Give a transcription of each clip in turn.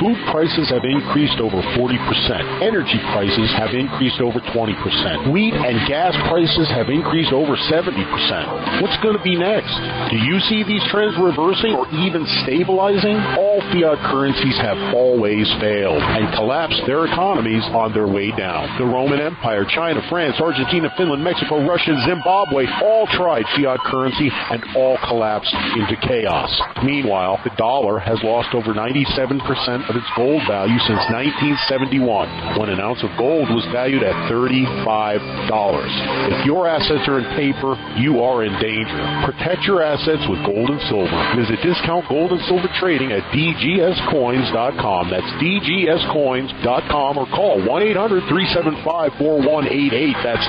Food prices have increased over 40%. Energy prices have increased over 20%. Wheat and gas prices have increased over 70%. What's going to be next? Do you see these trends reversing or even stabilizing? All fiat currencies have always failed and collapsed their economies on their way down. The Roman Empire, China, France, Argentina, Finland, Mexico, Russia, Zimbabwe all tried fiat currency and all collapsed into chaos. Meanwhile, the dollar has lost over 97% of its gold value since 1971, when an ounce of gold was valued at $35. If your assets are in paper, you are in danger. Protect your assets with gold and silver. Visit Discount Gold and Silver Trading at dgscoins.com. That's dgscoins.com, or call 1-800-375-4188. That's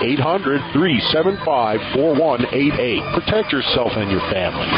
800-375-4188. Protect yourself and your family.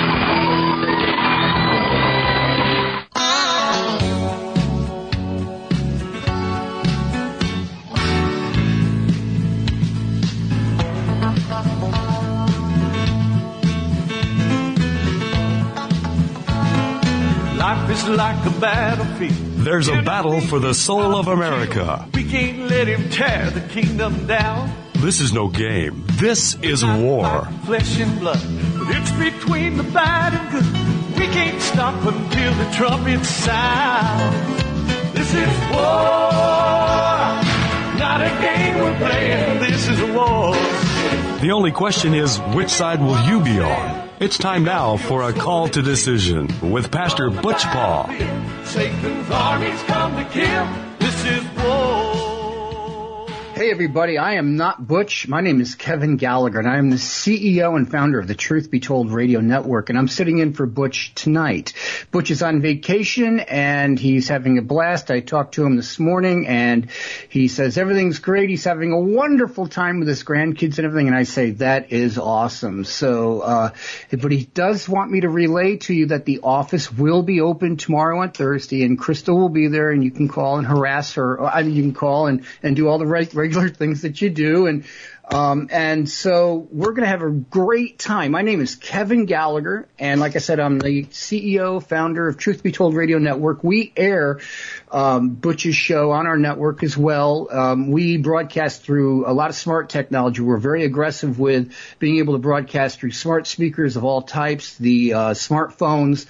Life is like a battlefield. There's a battle for the soul of America. We can't let him tear the kingdom down. This is no game. This is war. Flesh and blood, but it's between the bad and good. We can't stop until the trumpets sound. This is war, not a game we're playing. This is a war. The only question is, which side will you be on? It's time now for a call to decision with Pastor Butch Paul. Satan's armies come to kill. This is war. Hey everybody, I am not Butch. My name is Kevin Gallagher, and I am the CEO and founder of the Truth Be Told Radio Network, and I'm sitting in for Butch tonight. Butch is on vacation, and he's having a blast. I talked to him this morning, and he says everything's great. He's having a wonderful time with his grandkids and everything, and I say, that is awesome. So, but he does want me to relay to you that the office will be open tomorrow and Thursday, and Crystal will be there, and you can call and harass her. You can call and do all the regular things that you do, and so we're going to have a great time. My name is Kevin Gallagher, and like I said, I'm the CEO, founder of Truth Be Told Radio Network. We air Butch's show on our network as well. We broadcast through a lot of smart technology. We're very aggressive with being able to broadcast through smart speakers of all types, the smartphones,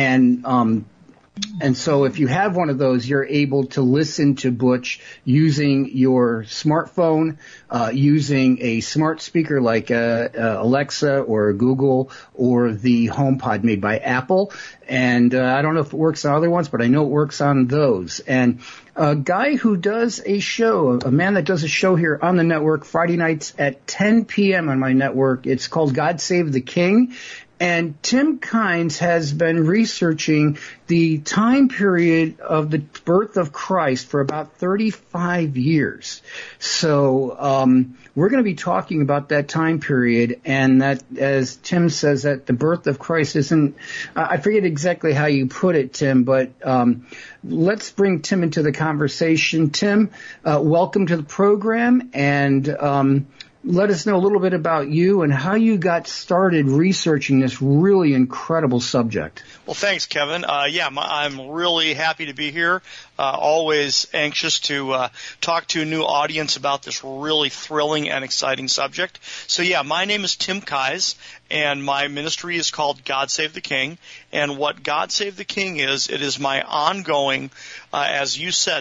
and so if you have one of those, you're able to listen to Butch using your smartphone, using a smart speaker like Alexa or Google or the HomePod made by Apple. And I don't know if it works on other ones, but I know it works on those. And a guy who does a show, a man that does a show here on the network Friday nights at 10 p.m. on my network, it's called God Save the King. And Tim Kynes has been researching the time period of the birth of Christ for about 35 years. So we're going to be talking about that time period, and that, as Tim says, that the birth of Christ isn't, I forget exactly how you put it, Tim, but let's bring Tim into the conversation. Tim, welcome to the program, and let us know a little bit about you and how you got started researching this really incredible subject. Well, thanks, Kevin. I'm really happy to be here. Always anxious to talk to a new audience about this really thrilling and exciting subject. So, my name is Tim Kynes, and my ministry is called God Save the King. And what God Save the King is, it is my ongoing, as you said,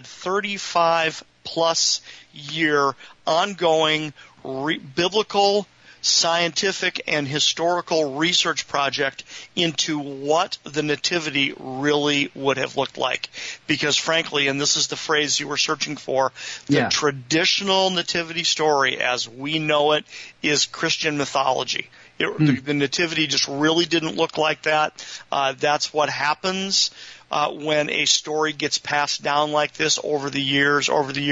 35-plus year ongoing biblical, scientific, and historical research project into what the Nativity really would have looked like. Because frankly, and this is the phrase you were searching for, the traditional Nativity story as we know it is Christian mythology. The Nativity just really didn't look like that. That's what happens when a story gets passed down like this over the years,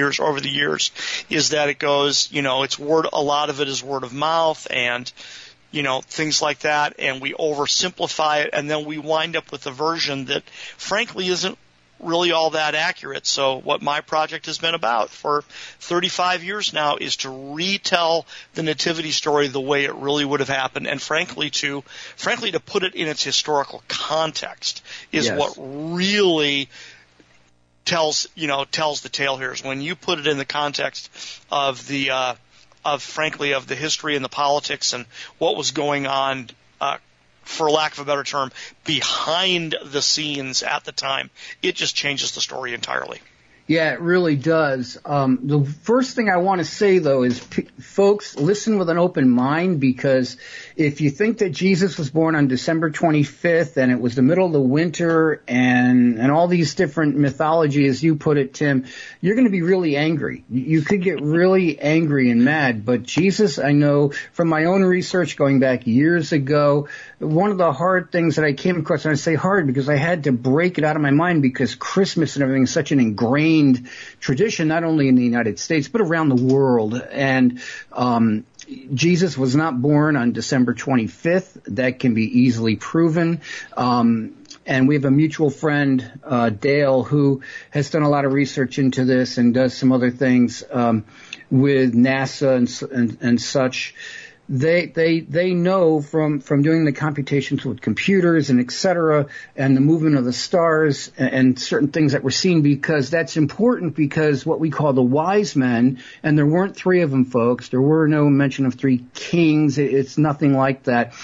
is that it goes, it's word, a lot of it is word of mouth and, things like that, and we oversimplify it, and then we wind up with a version that frankly isn't really all that accurate. So what my project has been about for 35 years now is to retell the Nativity story the way it really would have happened, and frankly to put it in its historical context is what really tells the tale here. Is when you put it in the context of the frankly of the history and the politics and what was going on, for lack of a better term, behind the scenes at the time. It just changes the story entirely. Yeah, it really does. The first thing I want to say, though, is folks, listen with an open mind, because if you think that Jesus was born on December 25th and it was the middle of the winter and all these different mythology, as you put it, Tim, you're going to be really angry. You could get really angry and mad. But Jesus, I know from my own research going back years ago, one of the hard things that I came across, and I say hard because I had to break it out of my mind, because Christmas and everything is such an ingrained tradition, not only in the United States, but around the world. And Jesus was not born on December 25th. That can be easily proven. And we have a mutual friend, Dale, who has done a lot of research into this and does some other things with NASA and such. They know from doing the computations with computers and et cetera, and the movement of the stars and certain things that we're seeing, because that's important, because what we call the wise men, and there weren't three of them, folks, there were no mention of three kings, it's nothing like that,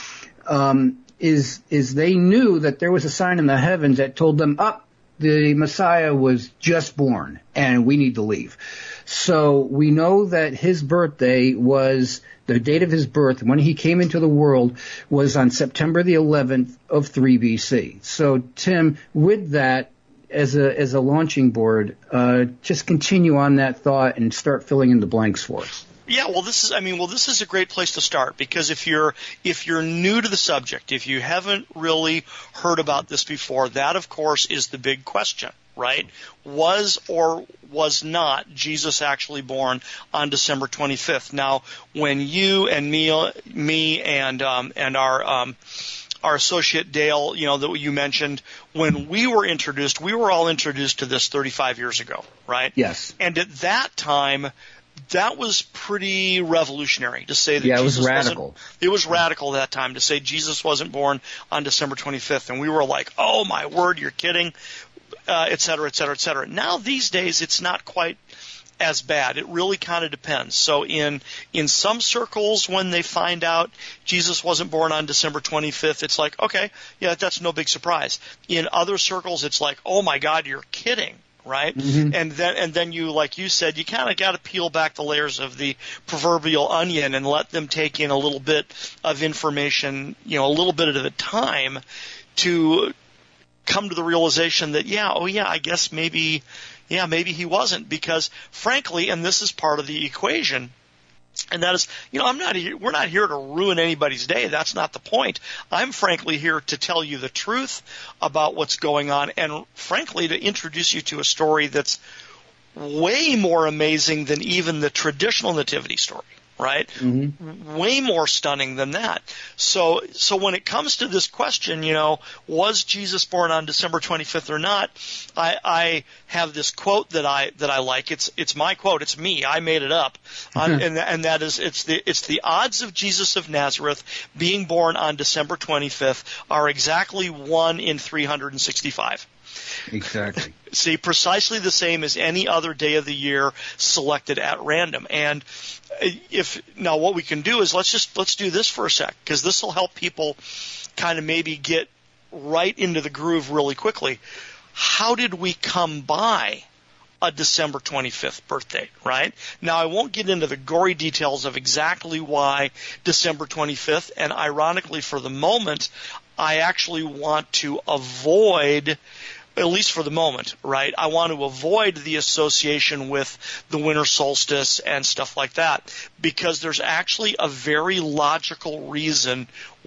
is they knew that there was a sign in the heavens that told them, the Messiah was just born and we need to leave. So we know that his birthday was, the date of his birth, when he came into the world, was on September the 11th of 3 BC. So, Tim, with that as a launching board, just continue on that thought and start filling in the blanks for us. Yeah, this is a great place to start, because if you're new to the subject, if you haven't really heard about this before, that of course is the big question, right? Was or was not Jesus actually born on December 25th? Now, when you and me and our associate Dale, that you mentioned, when we were all introduced to this 35 years ago, right? Yes. And at that time, that was pretty revolutionary to say that Jesus it was radical. It was radical that time to say Jesus wasn't born on December 25th. And we were like, oh, my word, you're kidding, et cetera, et cetera, et cetera. Now, these days, it's not quite as bad. It really kind of depends. So in some circles, when they find out Jesus wasn't born on December 25th, it's like, okay, yeah, that's no big surprise. In other circles, it's like, oh, my God, you're kidding. Right? Mm-hmm. And then you, like you said, you kind of got to peel back the layers of the proverbial onion and let them take in a little bit of information, a little bit at a time, to come to the realization that, I guess maybe he wasn't, because frankly, and this is part of the equation, and that is, we're not here to ruin anybody's day. That's not the point. I'm frankly here to tell you the truth about what's going on, and frankly to introduce you to a story that's way more amazing than even the traditional nativity story, right? Mm-hmm. Way more stunning than that. So when it comes to this question, was Jesus born on December 25th or not? I have this quote that I like. It's my quote. It's me. I made it up. And that is, it's the odds of Jesus of Nazareth being born on December 25th are exactly 1 in 365. Exactly. See, precisely the same as any other day of the year selected at random. And now what we can do is let's do this for a sec, because this will help people kind of maybe get right into the groove really quickly. How did we come by a December 25th birthday, right? Now, I won't get into the gory details of exactly why December 25th, and ironically for the moment, I actually want to avoid, at least for the moment, right? I want to avoid the association with the winter solstice and stuff like that, because there's actually a very logical reason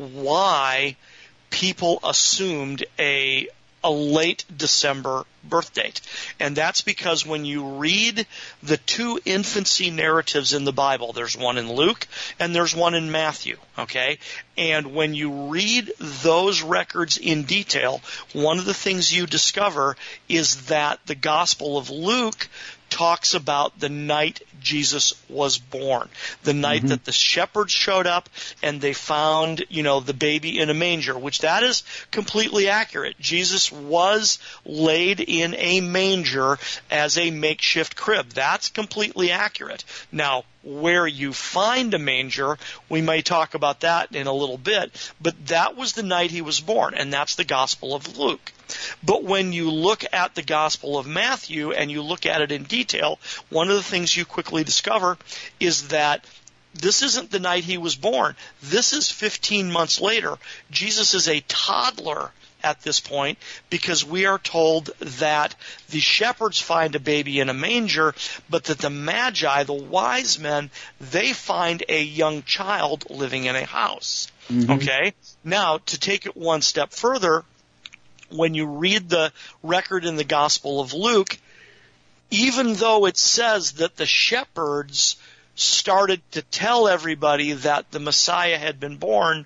why people assumed a late December birth date. And that's because when you read the two infancy narratives in the Bible, there's one in Luke and there's one in Matthew, okay? And when you read those records in detail, one of the things you discover is that the Gospel of Luke talks about the night Jesus was born, the night that the shepherds showed up and they found, the baby in a manger, which that is completely accurate. Jesus was laid in a manger as a makeshift crib. That's completely accurate. Now, where you find a manger, we may talk about that in a little bit, but that was the night he was born, and that's the Gospel of Luke. But when you look at the Gospel of Matthew and you look at it in detail, one of the things you quickly discover is that this isn't the night he was born. This is 15 months later. Jesus is a toddler at this point, because we are told that the shepherds find a baby in a manger, but that the Magi, the wise men, they find a young child living in a house. Okay? Now, to take it one step further, when you read the record in the Gospel of Luke, even though it says that the shepherds started to tell everybody that the Messiah had been born,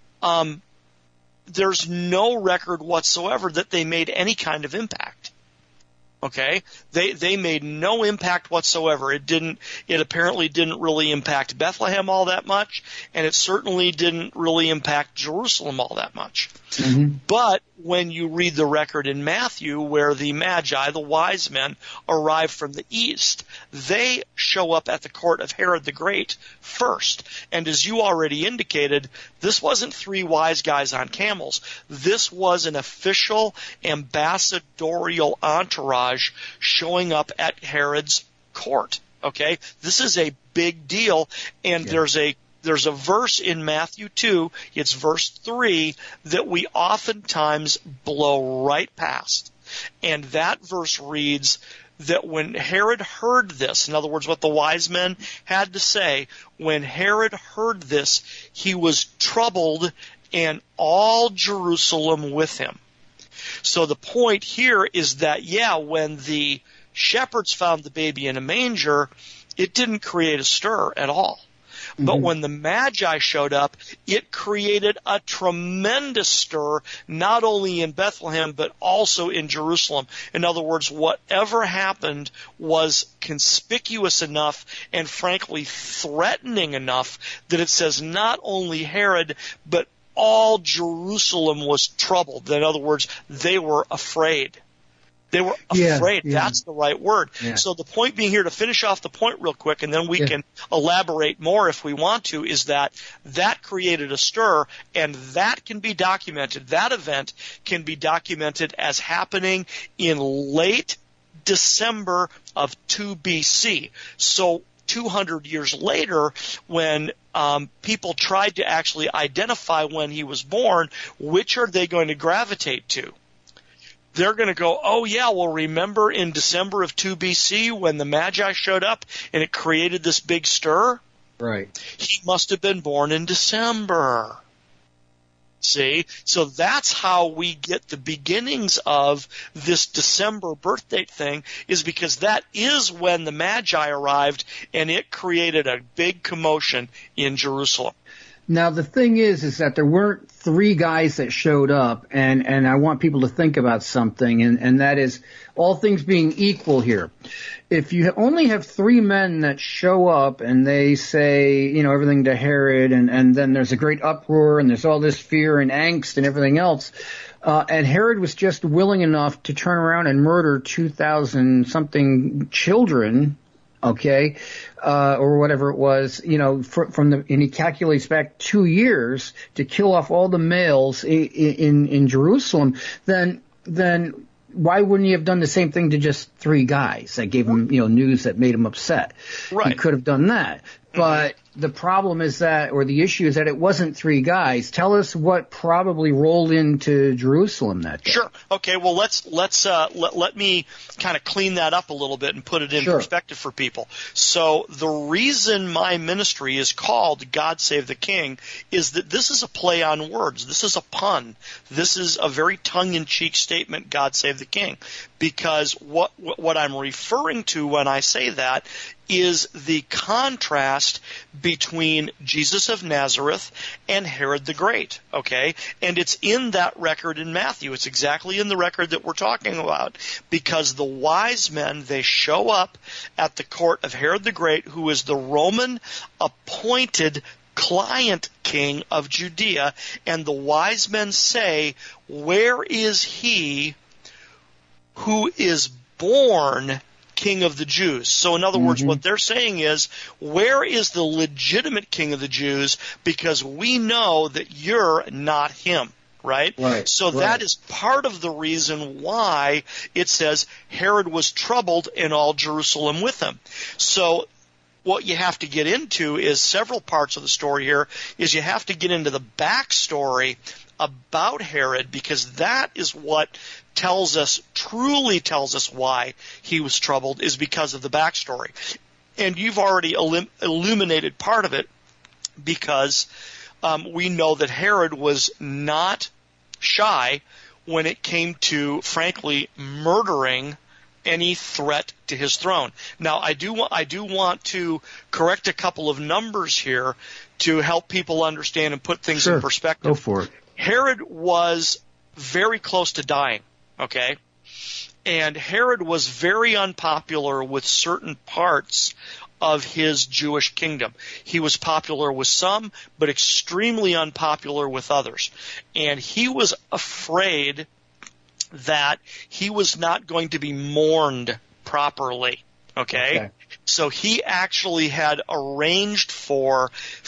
there's no record whatsoever that they made any kind of impact. Okay? They made no impact whatsoever. It apparently didn't really impact Bethlehem all that much, and it certainly didn't really impact Jerusalem all that much. But when you read the record in Matthew where the Magi, the wise men, arrive from the east, they show up at the court of Herod the Great first. And as you already indicated, this wasn't three wise guys on camels. This was an official ambassadorial entourage showing up at Herod's court. Okay? This is a big deal, and there's a verse in Matthew 2, it's verse 3, that we oftentimes blow right past. And that verse reads that when Herod heard this, in other words, what the wise men had to say, when Herod heard this, he was troubled, and all Jerusalem with him. So the point here is that, when the shepherds found the baby in a manger, it didn't create a stir at all. But when the Magi showed up, it created a tremendous stir, not only in Bethlehem, but also in Jerusalem. In other words, whatever happened was conspicuous enough and, frankly, threatening enough that it says not only Herod, but all Jerusalem was troubled. In other words, they were afraid. They were afraid. That's the right word. So the point being here, to finish off the point real quick, and then we can elaborate more if we want to, is that created a stir, and that can be documented. That event can be documented as happening in late December of 2 BC. So 200 years later, when people tried to actually identify when he was born, which are they going to gravitate to? They're going to go, remember in December of 2 BC when the Magi showed up and it created this big stir? Right. He must have been born in December. See? So that's how we get the beginnings of this December birth date thing, is because that is when the Magi arrived and it created a big commotion in Jerusalem. Now, the thing is that there weren't three guys that showed up, and I want people to think about something, and that is, all things being equal here. If you only have three men that show up and they say, everything to Herod, and then there's a great uproar and there's all this fear and angst and everything else, and Herod was just willing enough to turn around and murder 2,000-something children, okay, or whatever it was, and he calculates back 2 years to kill off all the males in Jerusalem, then why wouldn't he have done the same thing to just three guys that gave him, news that made him upset? Right. He could have done that. But the problem is that, or the issue is that it wasn't three guys. Tell us what probably rolled into Jerusalem that day. Sure. Okay. Well, let me kind of clean that up a little bit and put it in perspective for people. So the reason my ministry is called God Save the King is that this is a play on words. This is a pun. This is a very tongue-in-cheek statement, God Save the King. Because what I'm referring to when I say that is the contrast between Jesus of Nazareth and Herod the Great, okay? And it's in that record in Matthew. It's exactly in the record that we're talking about, because the wise men, they show up at the court of Herod the Great, who is the Roman appointed client king of Judea, and the wise men say, "Where is he who is born King of the Jews?" So in other words, what they're saying is, where is the legitimate King of the Jews? Because we know that you're not him, right? So that is part of the reason why it says Herod was troubled and all Jerusalem with him. So what you have to get into is several parts of the story here. Is you have to get into the backstory about Herod, because that is what truly tells us why he was troubled, is because of the backstory. And you've already illuminated part of it, because we know that Herod was not shy when it came to, frankly, murdering any threat to his throne. Now, I do want to correct a couple of numbers here to help people understand and put things in perspective. Go for it. Herod was very close to dying, okay? And Herod was very unpopular with certain parts of his Jewish kingdom. He was popular with some, but extremely unpopular with others. And he was afraid that he was not going to be mourned properly, okay? So he actually had arranged for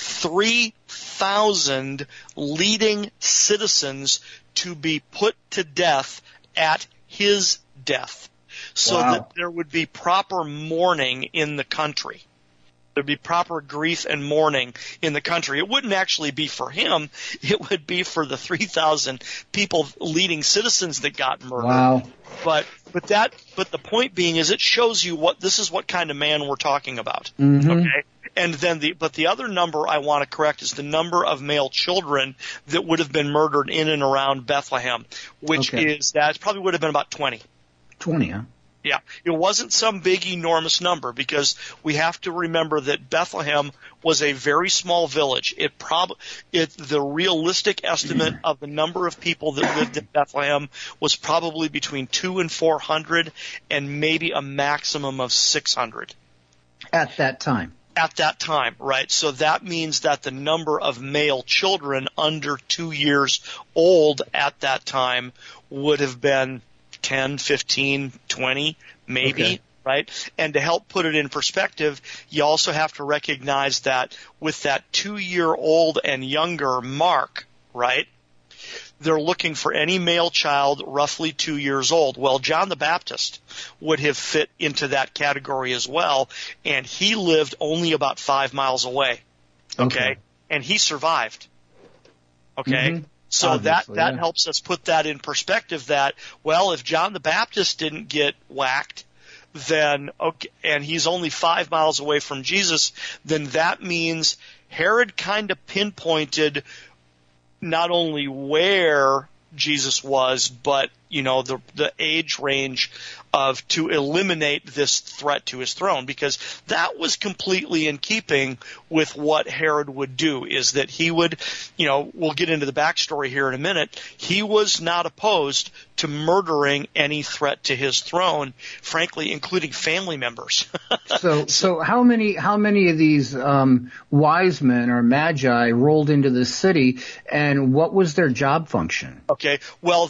3,000 leading citizens to be put to death at his death, so that there would be proper mourning in the country. There'd be proper grief and mourning in the country. It wouldn't actually be for him. It would be for the 3,000 people, leading citizens, that got murdered. But the point being is, it shows you what kind of man we're talking about. Okay. And then the other number I want to correct is the number of male children that would have been murdered in and around Bethlehem, which is that probably would have been about 20. 20, huh? Yeah, it wasn't some big, enormous number, because we have to remember that Bethlehem was a very small village. The realistic estimate of the number of people that lived in Bethlehem was probably between 200 and 400, and maybe a maximum of 600. At that time. At that time, right? So that means that the number of male children under 2 years old at that time would have been 10, 15, 20, maybe, right? And to help put it in perspective, you also have to recognize that with that 2-year-old and younger mark, right, they're looking for any male child roughly 2 years old. Well, John the Baptist would have fit into that category as well, and he lived only about 5 miles away, okay? And he survived, okay? So obviously, that helps us put that in perspective, that, well, if John the Baptist didn't get whacked, then, and he's only 5 miles away from Jesus, then that means Herod kind of pinpointed not only where Jesus was, but, the age range to eliminate this threat to his throne, because that was completely in keeping with what Herod would do, is that he would, we'll get into the backstory here in a minute, he was not opposed to murdering any threat to his throne, frankly, including family members. So how many of these wise men or magi rolled into the city, and what was their job function? Okay, well,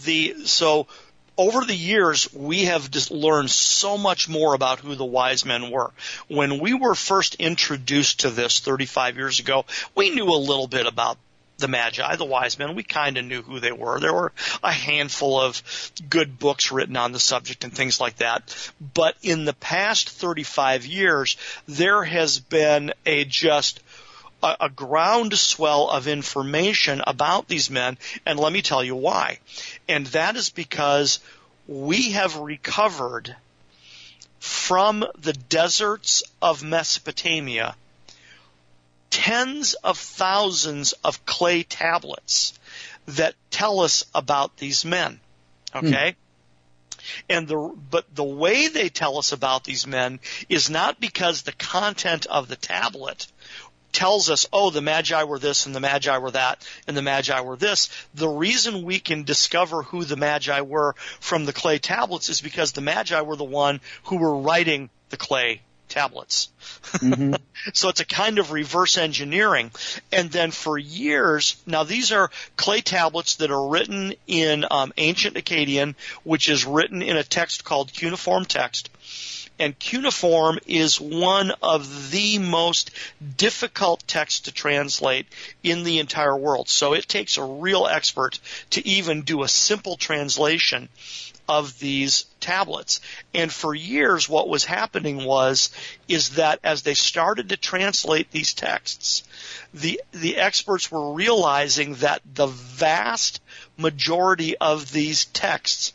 over the years, we have just learned so much more about who the wise men were. When we were first introduced to this 35 years ago, we knew a little bit about the Magi, the wise men. We kind of knew who they were. There were a handful of good books written on the subject and things like that. But in the past 35 years, there has been a groundswell of information about these men, and let me tell you why. And that is because we have recovered from the deserts of Mesopotamia tens of thousands of clay tablets that tell us about these men. Okay? But the way they tell us about these men is not because the content of the tablet tells us, oh, the Magi were this and the Magi were that and the Magi were this. The reason we can discover who the Magi were from the clay tablets is because the Magi were the one who were writing the clay tablets. Mm-hmm. So it's a kind of reverse engineering. And then for years, now these are clay tablets that are written in ancient Akkadian, which is written in a text called cuneiform text. And cuneiform is one of the most difficult texts to translate in the entire world. So it takes a real expert to even do a simple translation of these tablets. And for years what was happening is that as they started to translate these texts, the experts were realizing that the vast majority of these texts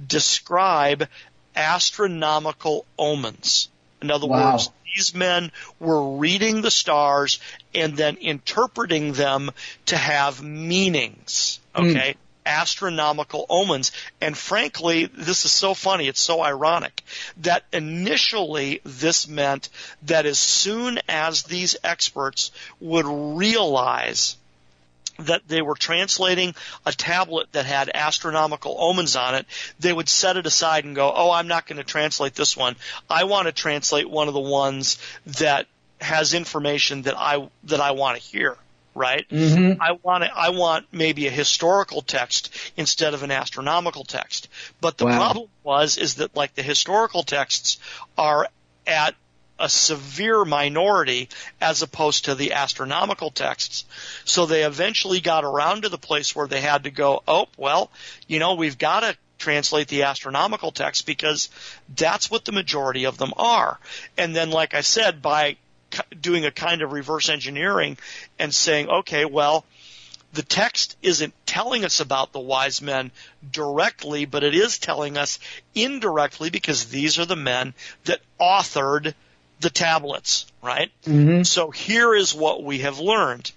describe astronomical omens. In other words, these men were reading the stars and then interpreting them to have meanings. Okay? Astronomical omens. And frankly, this is so funny, it's so ironic, that initially this meant that as soon as these experts would realize that they were translating a tablet that had astronomical omens on it, they would set it aside and go, oh, I'm not going to translate this one. I want to translate one of the ones that has information that I want to hear. Right? Mm-hmm. I want maybe a historical text instead of an astronomical text. But the problem is that like the historical texts are at a severe minority as opposed to the astronomical texts. So they eventually got around to the place where they had to go, oh, well, we've got to translate the astronomical text because that's what the majority of them are. And then, like I said, by doing a kind of reverse engineering and saying, okay, well, the text isn't telling us about the wise men directly, but it is telling us indirectly because these are the men that authored the tablets, right? Mm-hmm. So here is what we have learned,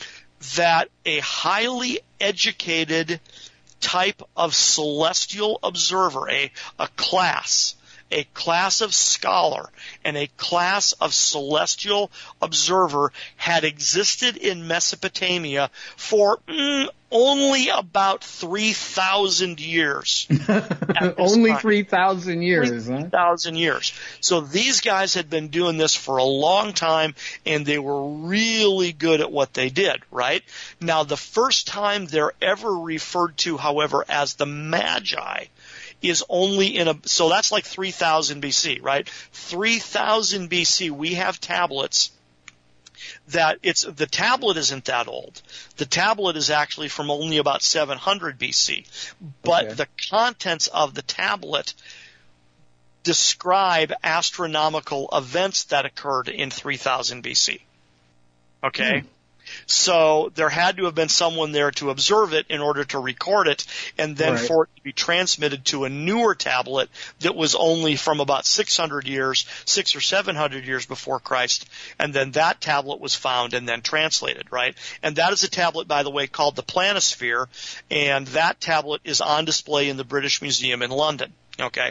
that a highly educated type of celestial observer, a class of scholar and a class of celestial observer had existed in Mesopotamia for only about 3,000 years. Only 3,000 years, 3,000 years. So these guys had been doing this for a long time, and they were really good at what they did, right? Now, the first time they're ever referred to, however, as the Magi is only so that's like 3000 BC, right? 3000 BC, we have tablets that the tablet isn't that old. The tablet is actually from only about 700 BC. But the contents of the tablet describe astronomical events that occurred in 3000 BC. Okay? So there had to have been someone there to observe it in order to record it, and then for it to be transmitted to a newer tablet that was only from about 600 or 700 years before Christ, and then that tablet was found and then translated, right? And that is a tablet, by the way, called the Planisphere, and that tablet is on display in the British Museum in London, okay?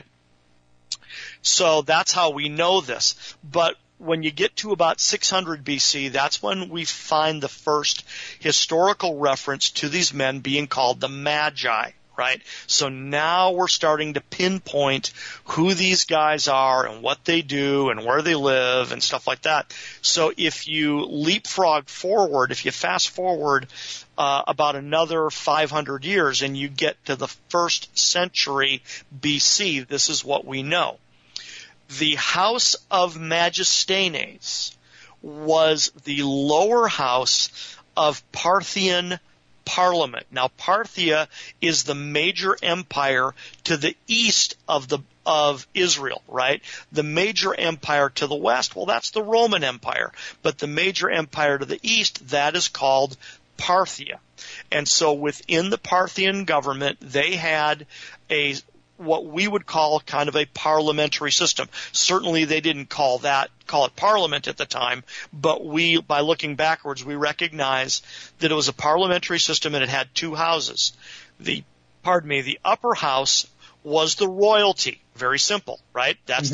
So that's how we know this. But when you get to about 600 BC, that's when we find the first historical reference to these men being called the Magi, right? So now we're starting to pinpoint who these guys are and what they do and where they live and stuff like that. So if you leapfrog forward, if you fast forward about another 500 years and you get to the 1st century BC, this is what we know. The House of Magustanes was the lower house of Parthian Parliament. Now, Parthia is the major empire to the east of Israel, right? The major empire to the west, well, that's the Roman Empire. But the major empire to the east, that is called Parthia. And so within the Parthian government, they had what we would call kind of a parliamentary system. Certainly they didn't call it parliament at the time, but by looking backwards, we recognize that it was a parliamentary system and it had two houses. The upper house was the royalty. Very simple, right? That's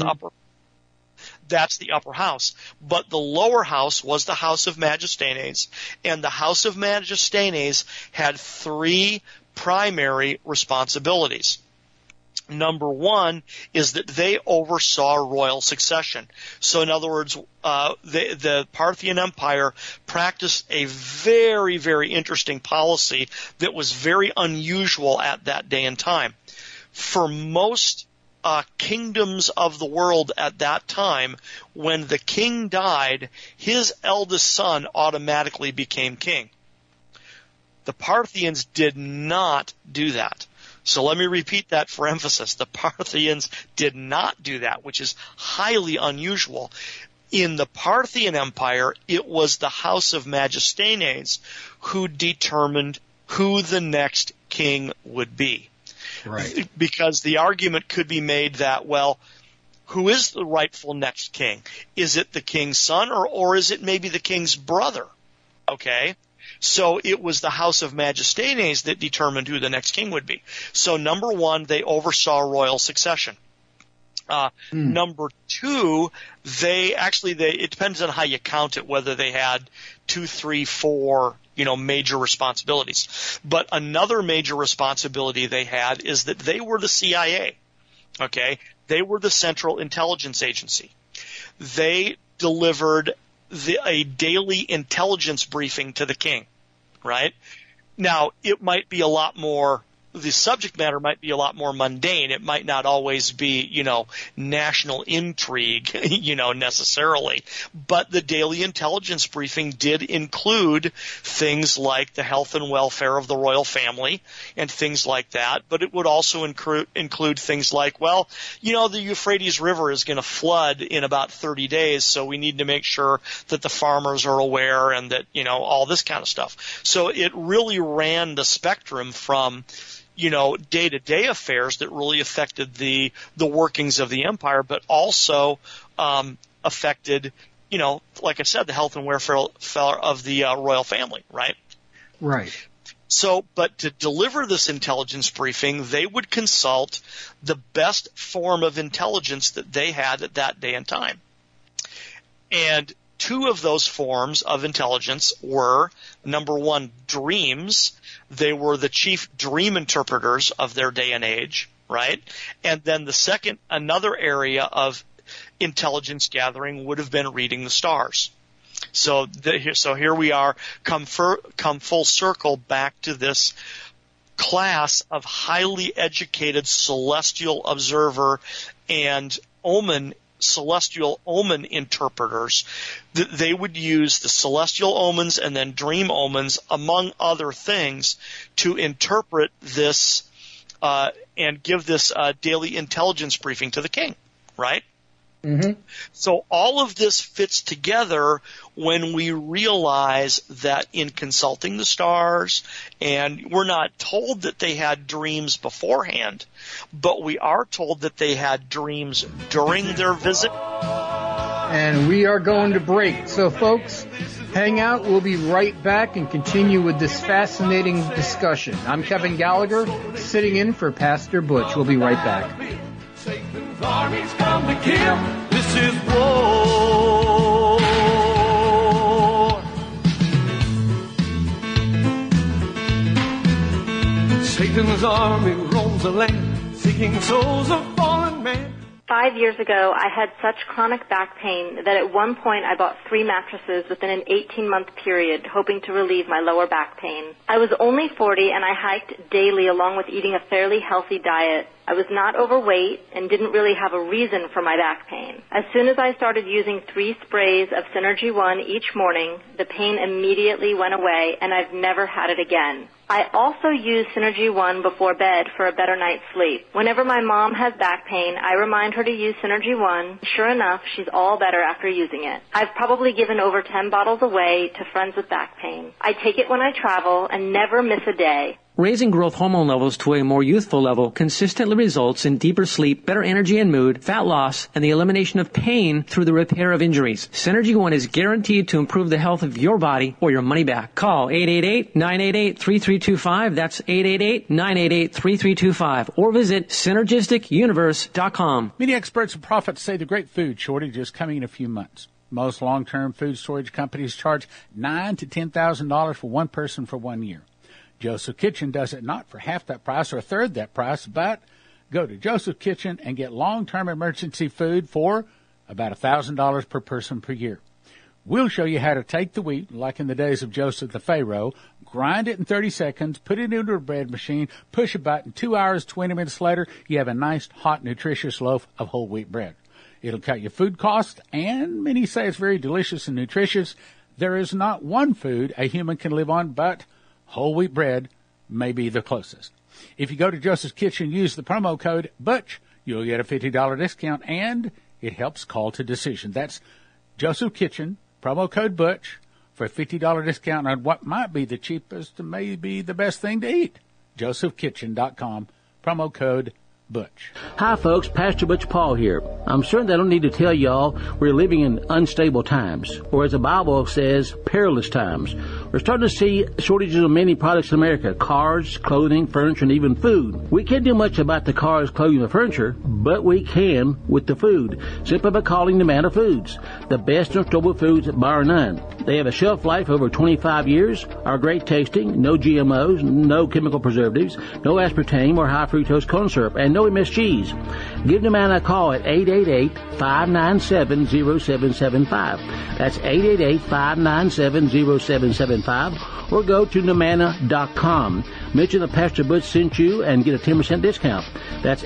That's the upper house. But the lower house was the House of Majesténes, and the House of Majesténes had 3 primary responsibilities. Number one is that they oversaw royal succession. So in other words, the Parthian Empire practiced a very, very interesting policy that was very unusual at that day and time. For most kingdoms of the world at that time, when the king died, his eldest son automatically became king. The Parthians did not do that. So let me repeat that for emphasis. The Parthians did not do that, which is highly unusual. In the Parthian Empire, it was the House of Majesténes who determined who the next king would be. Right. Because the argument could be made that, well, who is the rightful next king? Is it the king's son, or is it maybe the king's brother? Okay? So it was the House of Majesténes that determined who the next king would be. So number one, they oversaw royal succession. Number two, it depends on how you count it, whether they had 2, 3, 4, major responsibilities. But another major responsibility they had is that they were the CIA. Okay? They were the Central Intelligence Agency. They delivered a daily intelligence briefing to the king, right? Now, it might be a lot more, the subject matter might be a lot more mundane. It might not always be, national intrigue, necessarily. But the daily intelligence briefing did include things like the health and welfare of the royal family and things like that. But it would also include things like, well, the Euphrates River is going to flood in about 30 days, so we need to make sure that the farmers are aware and that, all this kind of stuff. So it really ran the spectrum from day-to-day affairs that really affected the workings of the empire, but also affected, like I said, the health and welfare of the royal family, right? Right. So, but to deliver this intelligence briefing, they would consult the best form of intelligence that they had at that day and time. And 2 of those forms of intelligence were, number one, dreams. They were the chief dream interpreters of their day and age, right? And then the second, another area of intelligence gathering would have been reading the stars. So here we are, come full circle back to this class of highly educated celestial observer and celestial omen interpreters. They would use the celestial omens and then dream omens, among other things, to interpret this and give this daily intelligence briefing to the king, right? Mm-hmm. So all of this fits together when we realize that in consulting the stars, and we're not told that they had dreams beforehand, but we are told that they had dreams during their visit. And we are going to break. So folks, hang out. We'll be right back and continue with this fascinating discussion. I'm Kevin Gallagher, sitting in for Pastor Butch. We'll be right back. Satan's armies come to kill. This is war. Satan's army roams the land, seeking souls of fallen man. 5 years ago, I had such chronic back pain that at one point I bought 3 mattresses within an 18-month period, hoping to relieve my lower back pain. I was only 40 and I hiked daily along with eating a fairly healthy diet. I was not overweight and didn't really have a reason for my back pain. As soon as I started using 3 sprays of Synergy One each morning, the pain immediately went away and I've never had it again. I also use Synergy One before bed for a better night's sleep. Whenever my mom has back pain, I remind her to use Synergy One. Sure enough, she's all better after using it. I've probably given over 10 bottles away to friends with back pain. I take it when I travel and never miss a day. Raising growth hormone levels to a more youthful level consistently results in deeper sleep, better energy and mood, fat loss, and the elimination of pain through the repair of injuries. Synergy One is guaranteed to improve the health of your body or your money back. Call 888-988-3325. That's 888-988-3325. Or visit synergisticuniverse.com. Many experts and prophets say the great food shortage is coming in a few months. Most long-term food storage companies charge $9,000 to $10,000 for one person for 1 year. Joseph Kitchen does it not for half that price or a third that price, but go to Joseph Kitchen and get long-term emergency food for about $1,000 per person per year. We'll show you how to take the wheat, like in the days of Joseph the Pharaoh, grind it in 30 seconds, put it into a bread machine, push a button, 2 hours, 20 minutes later, you have a nice, hot, nutritious loaf of whole wheat bread. It'll cut your food costs, and many say it's very delicious and nutritious. There is not one food a human can live on, but whole wheat bread may be the closest. If you go to Joseph's Kitchen, use the promo code BUTCH, you'll get a $50 discount, and it helps call to decision. That's Joseph Kitchen, promo code BUTCH, for a $50 discount on what might be the cheapest and maybe the best thing to eat. JosephKitchen.com, promo code Butch. Hi folks, Pastor Butch Paul here. I'm certain I don't need to tell y'all we're living in unstable times, or as the Bible says, perilous times. We're starting to see shortages of many products in America: cars, clothing, furniture, and even food. We can't do much about the cars, clothing, and furniture, but we can with the food, simply by calling Nomana Foods, the best in storable foods bar none. They have a shelf life over 25 years, are great tasting, no GMOs, no chemical preservatives, no aspartame or high fructose corn syrup, and no MSGs. Give Nomana a call at 888-597-0775. That's 888-597-0775, or go to Nomana.com. Mention that Pastor Butch sent you and get a 10% discount. That's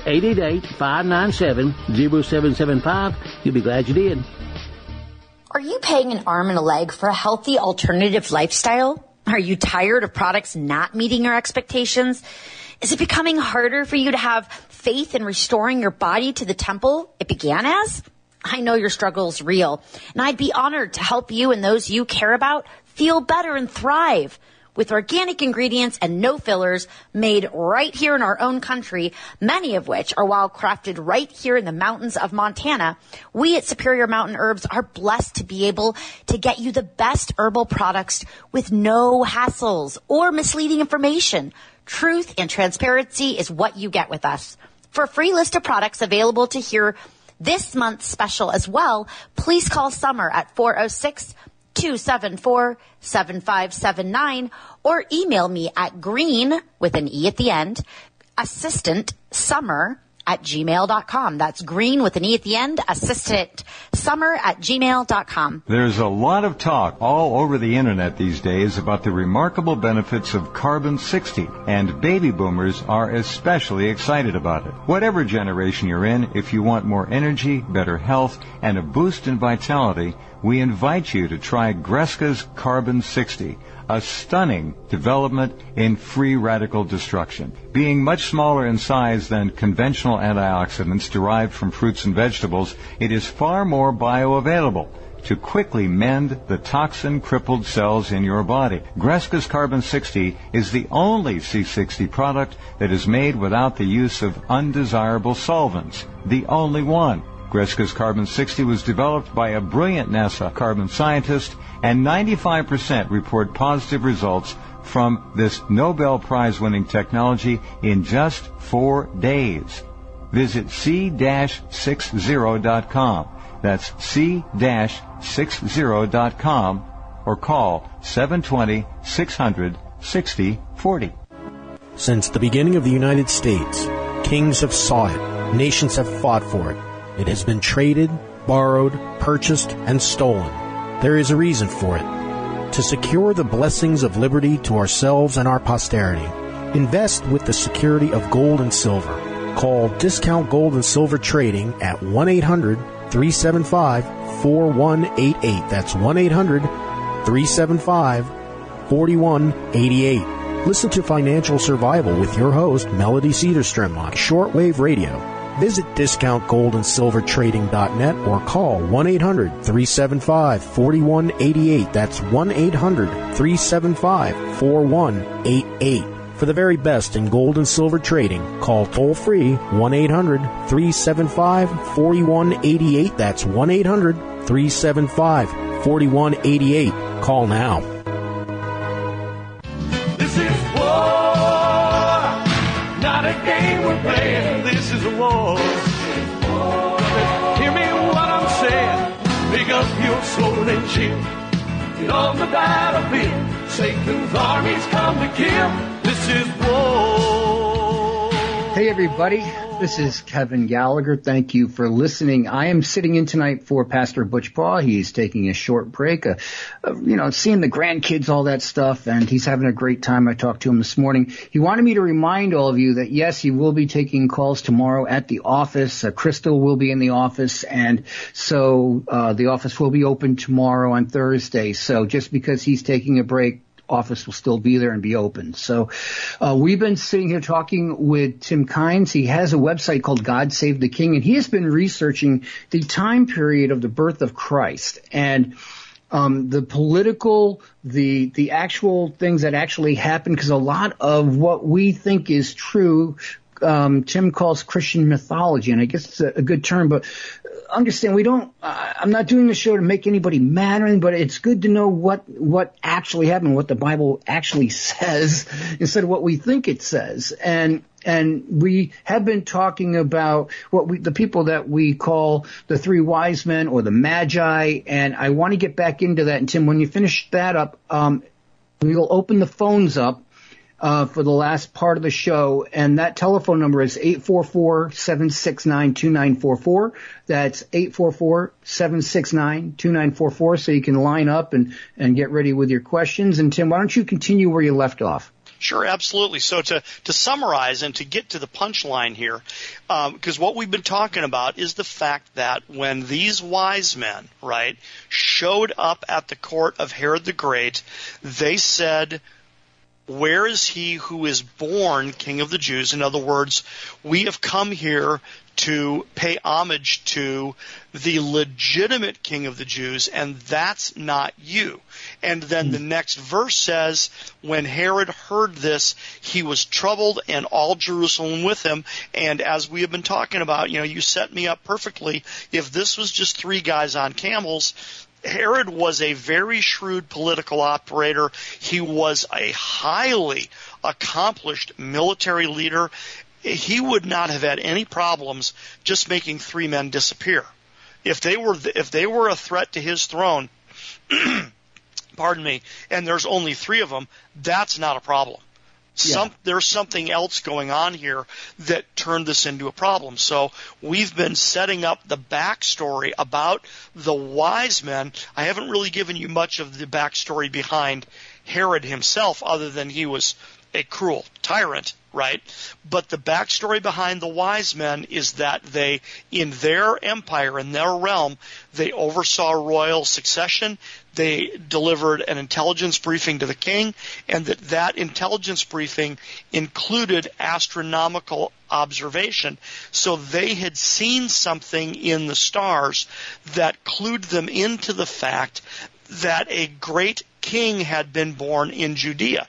888-597-0775. You'll be glad you did. Are you paying an arm and a leg for a healthy alternative lifestyle? Are you tired of products not meeting your expectations? Is it becoming harder for you to have faith in restoring your body to the temple it began as? I know your struggle is real, and I'd be honored to help you and those you care about feel better and thrive. With organic ingredients and no fillers made right here in our own country, many of which are wild crafted right here in the mountains of Montana, we at Superior Mountain Herbs are blessed to be able to get you the best herbal products with no hassles or misleading information. Truth and transparency is what you get with us. For a free list of products available to hear this month's special as well, please call Summer at 406-274-7579 or email me at green, with an E at the end, assistantsummer@gmail.com. That's green with an E at the end, assistantsummer@gmail.com. There's a lot of talk all over the internet these days about the remarkable benefits of Carbon-60, and baby boomers are especially excited about it. Whatever generation you're in, if you want more energy, better health, and a boost in vitality, we invite you to try Greska's Carbon-60, a stunning development in free radical destruction. Being much smaller in size than conventional antioxidants derived from fruits and vegetables, it is far more bioavailable to quickly mend the toxin-crippled cells in your body. Greska's Carbon-60 is the only C60 product that is made without the use of undesirable solvents. The only one. Greska's Carbon-60 was developed by a brilliant NASA carbon scientist, and 95% report positive results from this Nobel Prize-winning technology in just 4 days. Visit c-60.com. That's c-60.com, or call 720-600-6040. Since the beginning of the United States, kings have sought it, nations have fought for it. It has been traded, borrowed, purchased, and stolen. There is a reason for it. To secure the blessings of liberty to ourselves and our posterity, invest with the security of gold and silver. Call Discount Gold and Silver Trading at 1-800-375-4188. That's 1-800-375-4188. Listen to Financial Survival with your host, Melody Cedarstrom, on shortwave radio. Visit discountgoldandsilvertrading.net or call 1-800-375-4188. That's 1-800-375-4188. For the very best in gold and silver trading, call toll-free 1-800-375-4188. That's 1-800-375-4188. Call now. This is war, not a game we're playing. This is a war. Hear me what I'm saying. Pick up your sword and shield. Get on the battlefield. Satan's armies come to kill. This is war. Hey everybody, this is Kevin Gallagher. Thank you for listening. I am sitting in tonight for Pastor Butch Paul. He's taking a short break, seeing the grandkids, all that stuff, and he's having a great time. I talked to him this morning. He wanted me to remind all of you that yes, he will be taking calls tomorrow at the office. Crystal will be in the office, and so the office will be open tomorrow on Thursday. So just because he's taking a break, office will still be there and be open. So we've been sitting here talking with Tim Kynes. He has a website called God Save the King, and he has been researching the time period of the birth of Christ and the political, the actual things that actually happened, because a lot of what we think is true, Tim calls Christian mythology, and I guess it's a good term, but understand, I'm not doing the show to make anybody mad or anything, but it's good to know what actually happened, what the Bible actually says, instead of what we think it says. And we have been talking about the people that we call the three wise men or the Magi, and I want to get back into that. And Tim, when you finish that up, we'll open the phones up for the last part of the show, and that telephone number is 844-769-2944. That's 844-769-2944, so you can line up and get ready with your questions. And Tim, why don't you continue where you left off? Sure, absolutely. So to summarize and to get to the punchline here, because what we've been talking about is the fact that when these wise men, right, showed up at the court of Herod the Great, they said, "Where is he who is born King of the Jews?" In other words, we have come here to pay homage to the legitimate King of the Jews, and that's not you. And then the next verse says, when Herod heard this, he was troubled, and all Jerusalem with him. And as we have been talking about, you set me up perfectly. If this was just three guys on camels, Herod was a very shrewd political operator. He was a highly accomplished military leader. He would not have had any problems just making three men disappear. If they were a threat to his throne, pardon me, and there's only three of them, that's not a problem. Yeah. There's something else going on here that turned this into a problem. So we've been setting up the backstory about the wise men. I haven't really given you much of the backstory behind Herod himself, other than he was a cruel tyrant, right? But the backstory behind the wise men is that they, in their empire, in their realm, they oversaw royal succession. They delivered an intelligence briefing to the king, and that intelligence briefing included astronomical observation. So they had seen something in the stars that clued them into the fact that a great king had been born in Judea.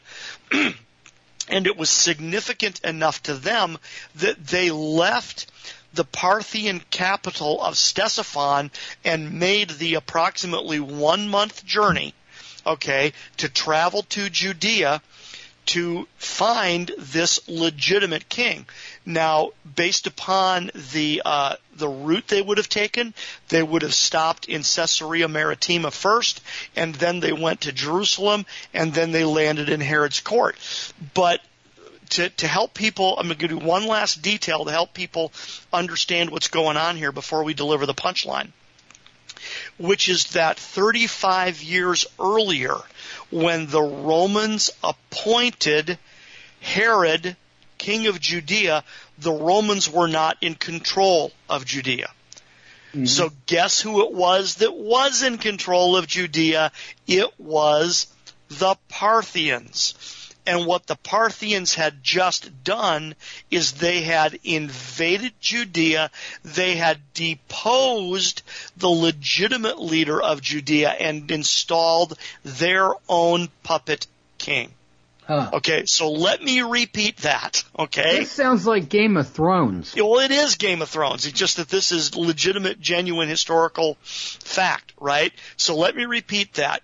And it was significant enough to them that they left the Parthian capital of Ctesiphon and made the approximately 1 month journey, to travel to Judea to find this legitimate king. Now, based upon the route they would have taken, they would have stopped in Caesarea Maritima first, and then they went to Jerusalem, and then they landed in Herod's court. But to help people, I'm going to give you one last detail to help people understand what's going on here before we deliver the punchline, which is that 35 years earlier, when the Romans appointed Herod king of Judea, the Romans were not in control of Judea. Mm-hmm. So guess who it was that was in control of Judea? It was the Parthians. And what the Parthians had just done is they had invaded Judea. They had deposed the legitimate leader of Judea and installed their own puppet king. Huh. Okay, so let me repeat that, okay? This sounds like Game of Thrones. Well, it is Game of Thrones. It's just that this is legitimate, genuine historical fact, right? So let me repeat that.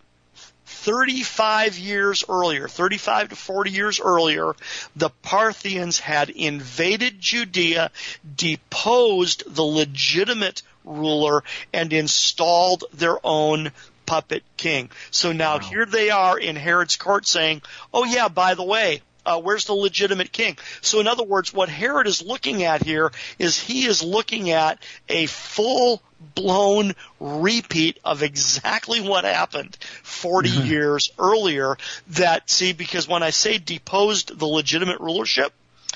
35 to 40 years earlier, the Parthians had invaded Judea, deposed the legitimate ruler, and installed their own puppet king. So now here they are in Herod's court saying, oh yeah, by the way, where's the legitimate king? So in other words, what Herod is looking at here is he is looking at a full-blown repeat of exactly what happened 40 years earlier. Because when I say deposed the legitimate rulership,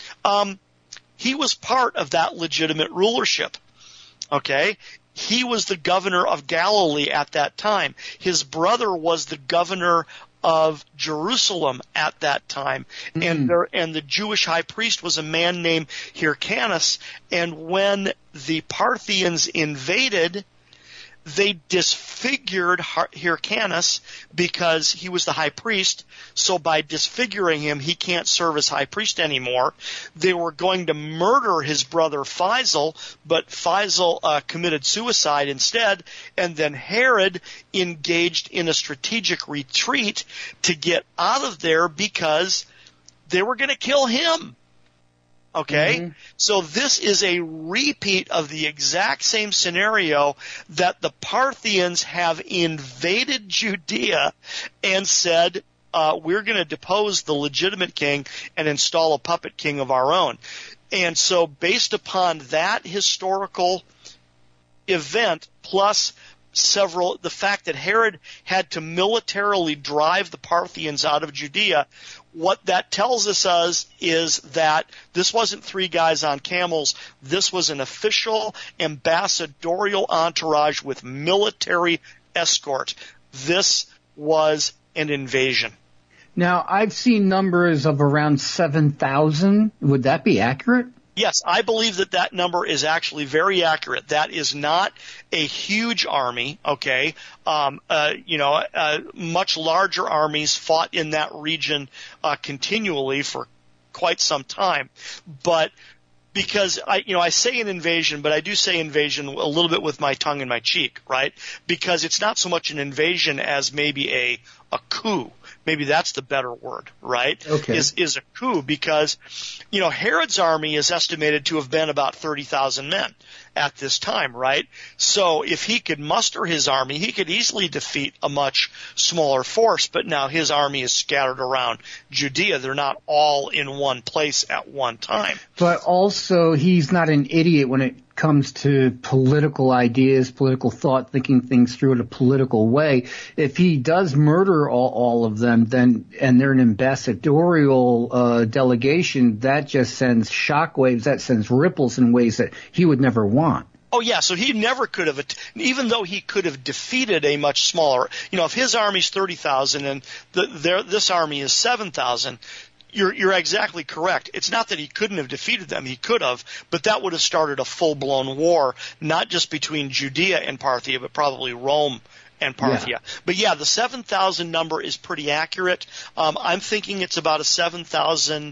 he was part of that legitimate rulership. Okay? He was the governor of Galilee at that time. His brother was the governor of Jerusalem at that time. And the Jewish high priest was a man named Hyrcanus. And when the Parthians invaded, they disfigured Hyrcanus because he was the high priest. So by disfiguring him, he can't serve as high priest anymore. They were going to murder his brother Faisal, but Faisal committed suicide instead. And then Herod engaged in a strategic retreat to get out of there because they were going to kill him. Okay? So this is a repeat of the exact same scenario that the Parthians have invaded Judea and said, we're going to depose the legitimate king and install a puppet king of our own. And so based upon that historical event, plus the fact that Herod had to militarily drive the Parthians out of Judea, what that tells us is that this wasn't three guys on camels. This was an official ambassadorial entourage with military escort. This was an invasion. Now, I've seen numbers of around 7,000. Would that be accurate? Yes, I believe that number is actually very accurate. That is not a huge army, okay? Much larger armies fought in that region continually for quite some time. But because I say an invasion, but I do say invasion a little bit with my tongue in my cheek, right? Because it's not so much an invasion as maybe a coup. Maybe that's the better word, right? Okay. Is a coup because, Herod's army is estimated to have been about 30,000 men at this time, right? So if he could muster his army, he could easily defeat a much smaller force, but now his army is scattered around Judea. They're not all in one place at one time. But also, he's not an idiot when it comes to political ideas, political thought, thinking things through in a political way. If he does murder all of them, and they're an ambassadorial delegation, that just sends shockwaves, that sends ripples in ways that he would never want. Oh, yeah, so he never could have, even though he could have defeated a much smaller, if his army's 30,000 and this army is 7,000, You're exactly correct. It's not that he couldn't have defeated them. He could have, but that would have started a full-blown war, not just between Judea and Parthia, but probably Rome and Parthia. Yeah. But yeah, the 7,000 number is pretty accurate. I'm thinking it's about a 7,000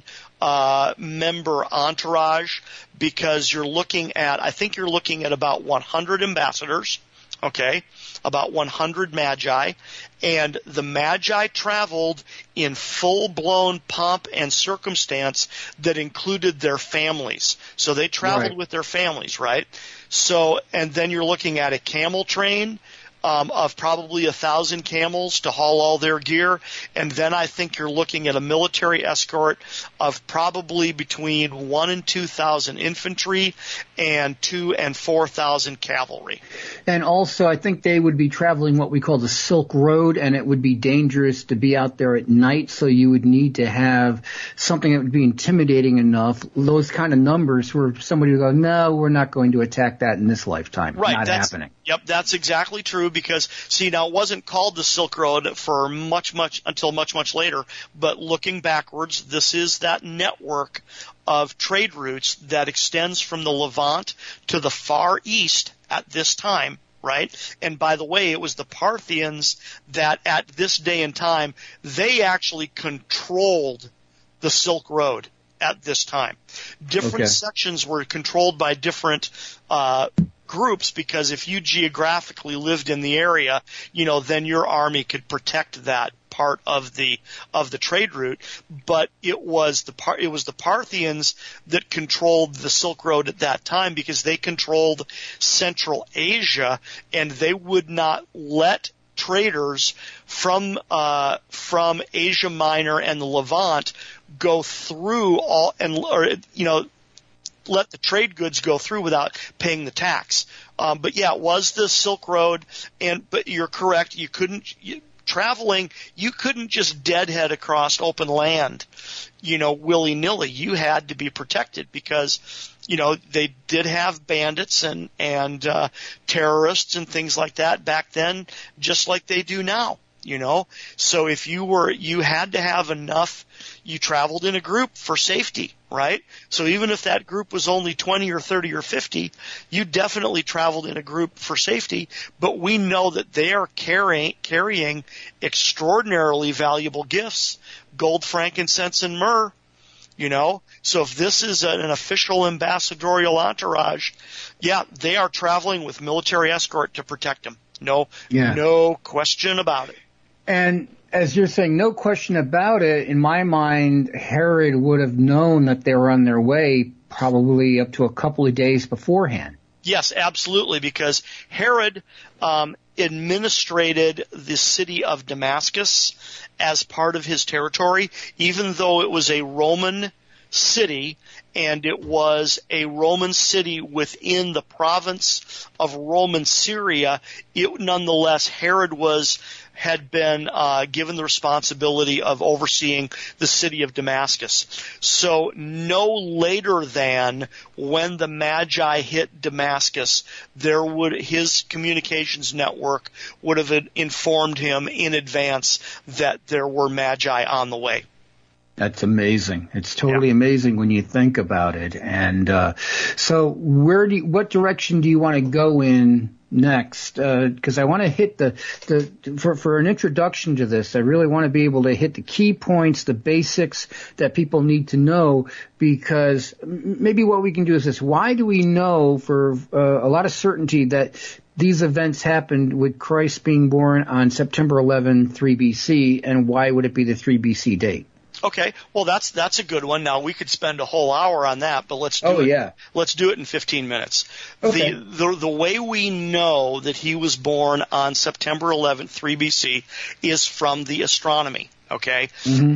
member entourage because I think you're looking at about 100 ambassadors, okay, about 100 magi, and the magi traveled in full-blown pomp and circumstance that included their families. So they traveled with their families, right? So, and then you're looking at a camel train of probably 1,000 camels to haul all their gear, and then I think you're looking at a military escort of probably between 1,000 and 2,000 infantry and 2,000 and 4,000 cavalry. And also, I think they would be traveling what we call the Silk Road, and it would be dangerous to be out there at night, so you would need to have something that would be intimidating enough, those kind of numbers where somebody would go, no, we're not going to attack that in this lifetime. Right, not happening. Yep, that's exactly true because, now it wasn't called the Silk Road for until much later, but looking backwards, this is that network of trade routes that extends from the Levant to the Far East at this time, right? And by the way, it was the Parthians that at this day and time, they actually controlled the Silk Road at this time. Different sections were controlled by different groups, because if you geographically lived in the area, then your army could protect that part of the trade route. But it was the Parthians that controlled the Silk Road at that time, because they controlled Central Asia, and they would not let traders from Asia Minor and the Levant go through let the trade goods go through without paying the tax. But yeah, it was the Silk Road, but you're correct. You couldn't just deadhead across open land, willy-nilly. You had to be protected, because, they did have bandits and terrorists and things like that back then, just like they do now. So if you had to have enough, you traveled in a group for safety, right? So even if that group was only 20 or 30 or 50, you definitely traveled in a group for safety. But we know that they are carrying extraordinarily valuable gifts, gold, frankincense, and myrrh. So if this is an official ambassadorial entourage, they are traveling with military escort to protect them. No question about it. And as you're saying, no question about it, in my mind, Herod would have known that they were on their way probably up to a couple of days beforehand. Yes, absolutely, because Herod administrated the city of Damascus as part of his territory, even though it was a Roman city, and it was a Roman city within the province of Roman Syria. Nonetheless, Herod had been given the responsibility of overseeing the city of Damascus. So no later than when the Magi hit Damascus, his communications network would have informed him in advance that there were Magi on the way. That's amazing. It's totally amazing when you think about it. And so what direction do you want to go in next? Because I want to hit for an introduction to this, I really want to be able to hit the key points, the basics that people need to know, because maybe what we can do is this. Why do we know for a lot of certainty that these events happened with Christ being born on September 11, 3 BC, and why would it be the 3 BC date? Okay, well that's a good one. Now we could spend a whole hour on that, but let's do it. Let's do it in 15 minutes. Okay. The way we know that he was born on September 11th, 3 BC, is from the astronomy. Okay,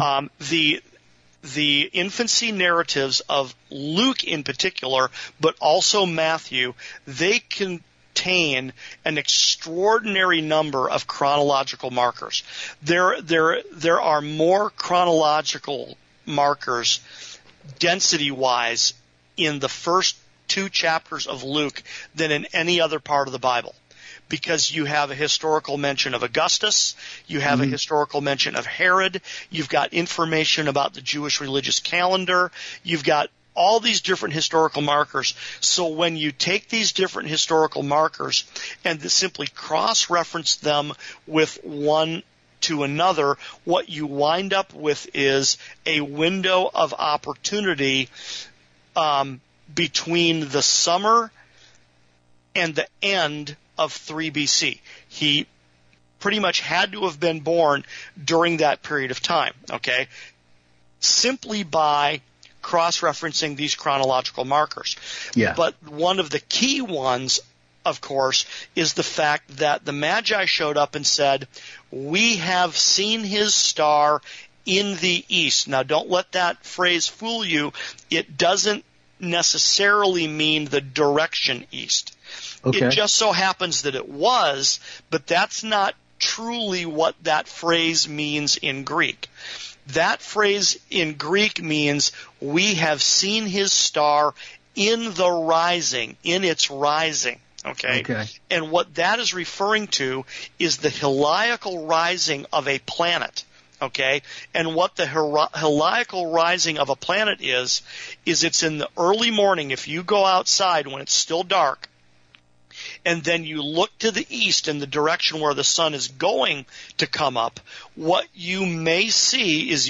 the infancy narratives of Luke in particular, but also Matthew, they contain an extraordinary number of chronological markers. There are more chronological markers density-wise in the first 2 chapters of Luke than in any other part of the Bible, because you have a historical mention of Augustus, you have a historical mention of Herod, you've got information about the Jewish religious calendar, you've got all these different historical markers. So when you take these different historical markers and simply cross-reference them with one to another, what you wind up with is a window of opportunity between the summer and the end of 3 BC. He pretty much had to have been born during that period of time, okay, simply by cross-referencing these chronological markers. Yeah. But one of the key ones, of course, is the fact that the Magi showed up and said, "We have seen his star in the east." Now, don't let that phrase fool you. It doesn't necessarily mean the direction east. Okay. It just so happens that it was, but that's not truly what that phrase means in Greek. That phrase in Greek means we have seen his star in the rising, in its rising. Okay? And what that is referring to is the heliacal rising of a planet. Okay? And what the heliacal rising of a planet is it's in the early morning. If you go outside when it's still dark, and then you look to the east in the direction where the sun is going to come up, what you may see is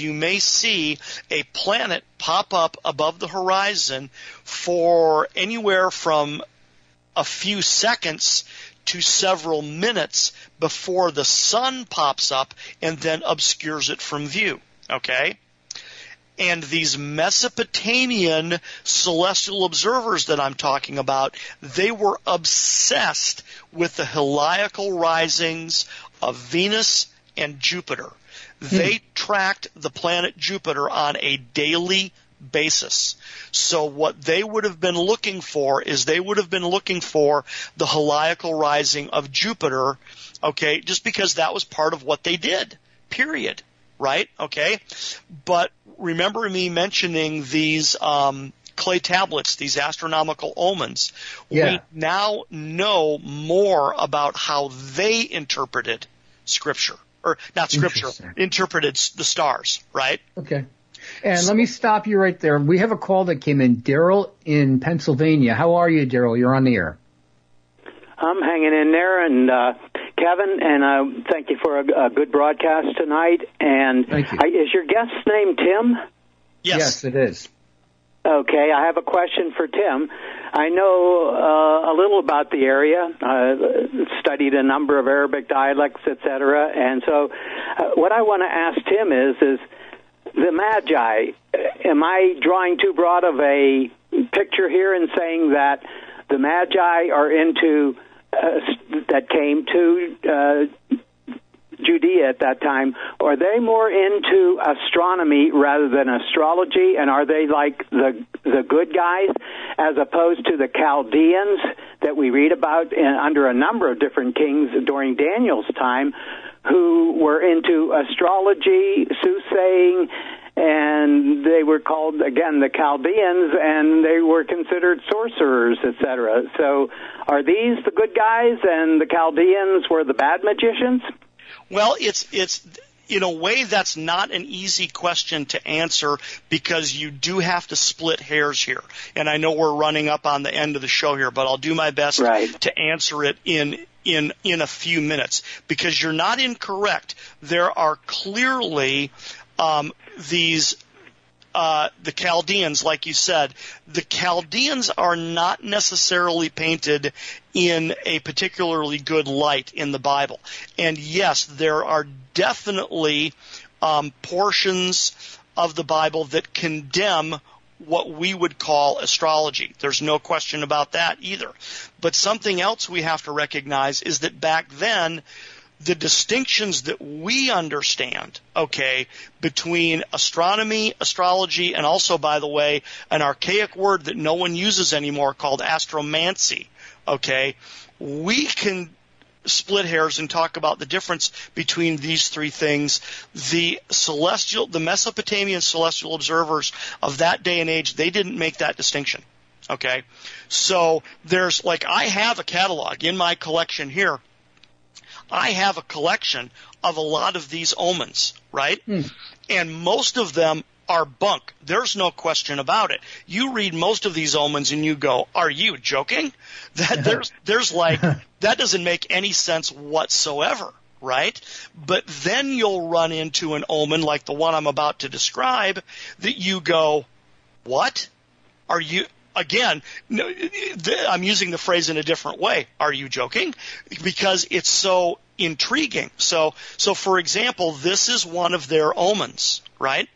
a planet pop up above the horizon for anywhere from a few seconds to several minutes before the sun pops up and then obscures it from view. Okay? And these Mesopotamian celestial observers that I'm talking about, they were obsessed with the heliacal risings of Venus and Jupiter. They tracked the planet Jupiter on a daily basis. So what they would have been looking for is the heliacal rising of Jupiter, okay, just because that was part of what they did, period. Right? Okay? But remember me mentioning these clay tablets, these astronomical omens. Yeah. We now know more about how they interpreted Scripture. Or not Scripture, interpreted the stars, right? Okay. And let me stop you right there. We have a call that came in. Daryl in Pennsylvania. How are you, Daryl? You're on the air. I'm hanging in there, and Kevin, and thank you for a good broadcast tonight. And thank you. Is your guest's name Tim? Yes, it is. Okay, I have a question for Tim. I know a little about the area, studied a number of Arabic dialects, etc. And so what I want to ask Tim is the Magi, am I drawing too broad of a picture here in saying that the Magi are into that came to Judea at that time, are they more into astronomy rather than astrology? And are they like the good guys as opposed to the Chaldeans that we read about under a number of different kings during Daniel's time who were into astrology, soothsaying, and they were called, again, the Chaldeans, and they were considered sorcerers, etc. So are these the good guys and the Chaldeans were the bad magicians? Well, it's in a way that's not an easy question to answer because you do have to split hairs here. And I know we're running up on the end of the show here, but I'll do my best to answer it in a few minutes because you're not incorrect. There are clearly the Chaldeans, like you said, the Chaldeans are not necessarily painted in a particularly good light in the Bible. And yes, there are definitely portions of the Bible that condemn what we would call astrology. There's no question about that either. But something else we have to recognize is that back then, the distinctions that we understand, okay, between astronomy, astrology, and also, by the way, an archaic word that no one uses anymore called astromancy, okay, we can split hairs and talk about the difference between these three things. The Mesopotamian celestial observers of that day and age, they didn't make that distinction, okay? So there's, I have a catalog in my collection here. I have a collection of a lot of these omens, right? And most of them are bunk. There's no question about it. You read most of these omens and you go, are you joking? That doesn't make any sense whatsoever, right? But then you'll run into an omen like the one I'm about to describe that you go, what? Are you... Again, I'm using the phrase in a different way. Are you joking? Because it's so intriguing. So for example, this is one of their omens, right?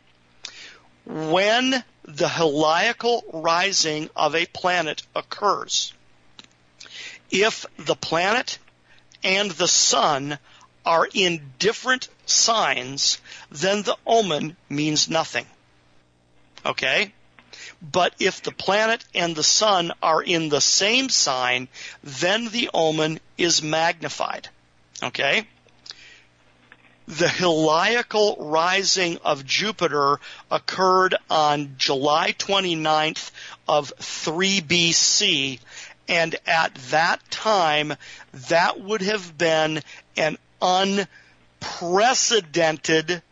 When the heliacal rising of a planet occurs, if the planet and the sun are in different signs, then the omen means nothing. Okay? But if the planet and the sun are in the same sign, then the omen is magnified. Okay? The heliacal rising of Jupiter occurred on July 29th of 3 BC, and at that time, that would have been an unprecedented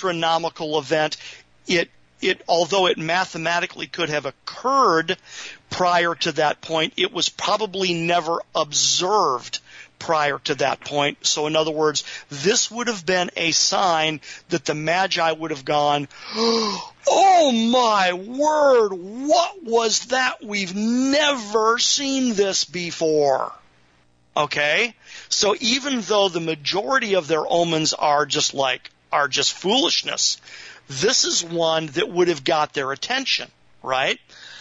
astronomical event. Although it mathematically could have occurred prior to that point. It was probably never observed prior to that point. So in other words, this would have been a sign that the Magi would have gone, oh my word, what was that? We've never seen this before. Okay? So even though the majority of their omens are just foolishness, this is one that would have got their attention, right?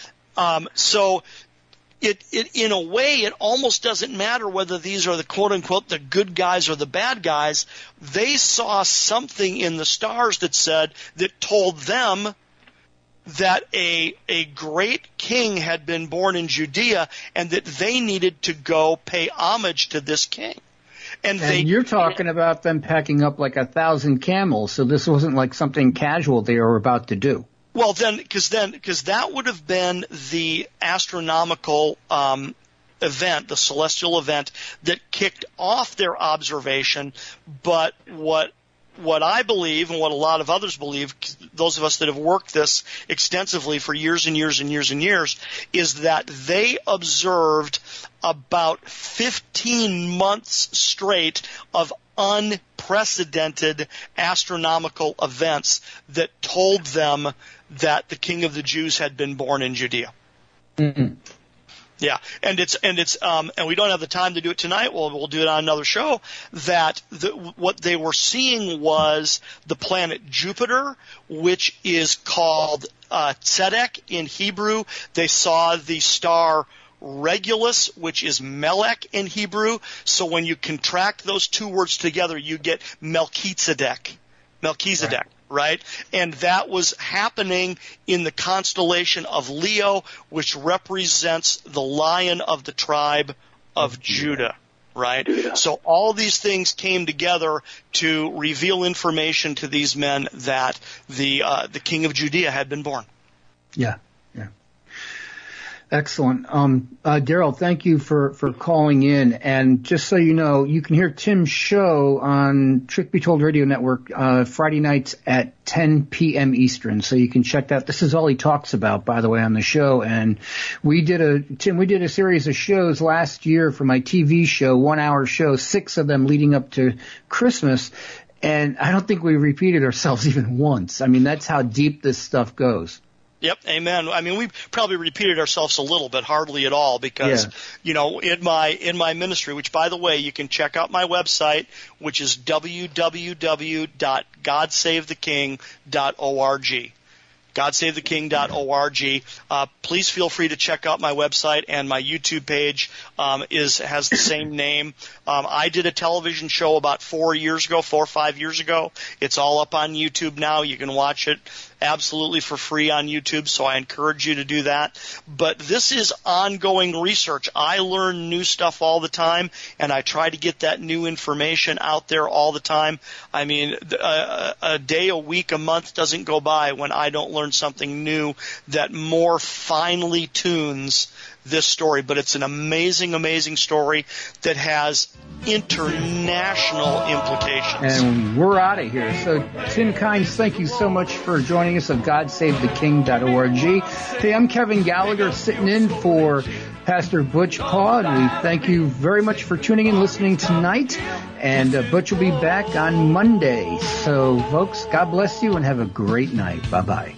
So it in a way, it almost doesn't matter whether these are the quote-unquote the good guys or the bad guys. They saw something in the stars that told them that a great king had been born in Judea and that they needed to go pay homage to this king. And you're talking about them packing up like 1,000 camels, so this wasn't like something casual they were about to do. Well, because that would have been the astronomical event, the celestial event that kicked off their observation. But what I believe and what a lot of others believe, those of us that have worked this extensively for years and years and years and years, is that they observed about 15 months straight of unprecedented astronomical events that told them that the King of the Jews had been born in Judea. Mm-hmm. Yeah, and we don't have the time to do it tonight. We'll do it on another show. That what they were seeing was the planet Jupiter, which is called Tzedek in Hebrew. They saw the star Regulus, which is Melech in Hebrew. So when you contract those two words together, you get Melchizedek. Right? And that was happening in the constellation of Leo, which represents the lion of the tribe of Judah. Right? So all these things came together to reveal information to these men that the king of Judea had been born. Yeah. Excellent. Daryl, thank you for calling in. And just so you know, you can hear Tim's show on Truth Be Told Radio Network Friday nights at 10 p.m. Eastern. So you can check that. This is all he talks about, by the way, on the show. And we did a series of shows last year for my TV show, 1 hour show, 6 of them leading up to Christmas. And I don't think we repeated ourselves even once. I mean, that's how deep this stuff goes. Yep, amen. I mean, we probably repeated ourselves a little bit, hardly at all, because, you know, in my ministry, which, by the way, you can check out my website, which is www.godsavetheking.org. GodSaveTheKing.org. Please feel free to check out my website, and my YouTube page has the same name. I did a television show about 4 or 5 years ago. It's all up on YouTube now. You can watch it absolutely for free on YouTube, so I encourage you to do that. But this is ongoing research. I learn new stuff all the time, and I try to get that new information out there all the time. I mean, a day, a week, a month doesn't go by when I don't learn something new that more finely tunes this story. But it's an amazing, amazing story that has international implications. And we're out of here. So, Tim Kynes, thank you so much for joining us at GodSaveTheKing.org. Hey, I'm Kevin Gallagher, sitting in for Pastor Butch Paw, and we thank you very much for tuning in, listening tonight. And Butch will be back on Monday. So, folks, God bless you and have a great night. Bye-bye.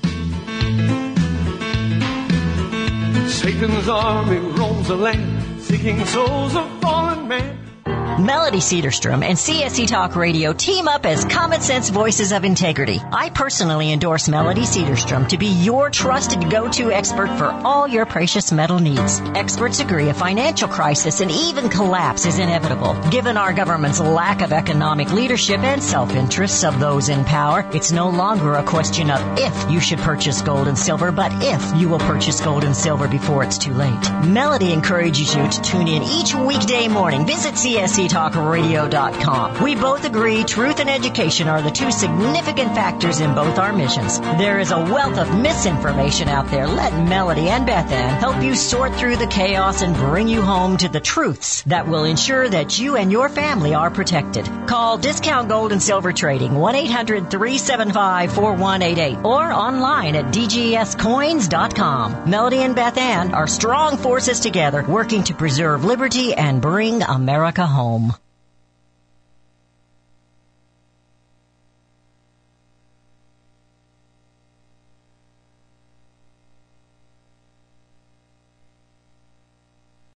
Satan's army roams the land, seeking souls of fallen man. Melody Cedarstrom and CSC Talk Radio team up as Common Sense Voices of Integrity. I personally endorse Melody Cedarstrom to be your trusted go-to expert for all your precious metal needs. Experts agree a financial crisis and even collapse is inevitable. Given our government's lack of economic leadership and self-interests of those in power, it's no longer a question of if you should purchase gold and silver, but if you will purchase gold and silver before it's too late. Melody encourages you to tune in each weekday morning. Visit CSC CSCTalkRadio.com. We both agree truth and education are the two significant factors in both our missions. There is a wealth of misinformation out there. Let Melody and Beth Ann help you sort through the chaos and bring you home to the truths that will ensure that you and your family are protected. Call Discount Gold and Silver Trading 1-800-375-4188 or online at dgscoins.com. Melody and Beth Ann are strong forces together working to preserve liberty and bring America home.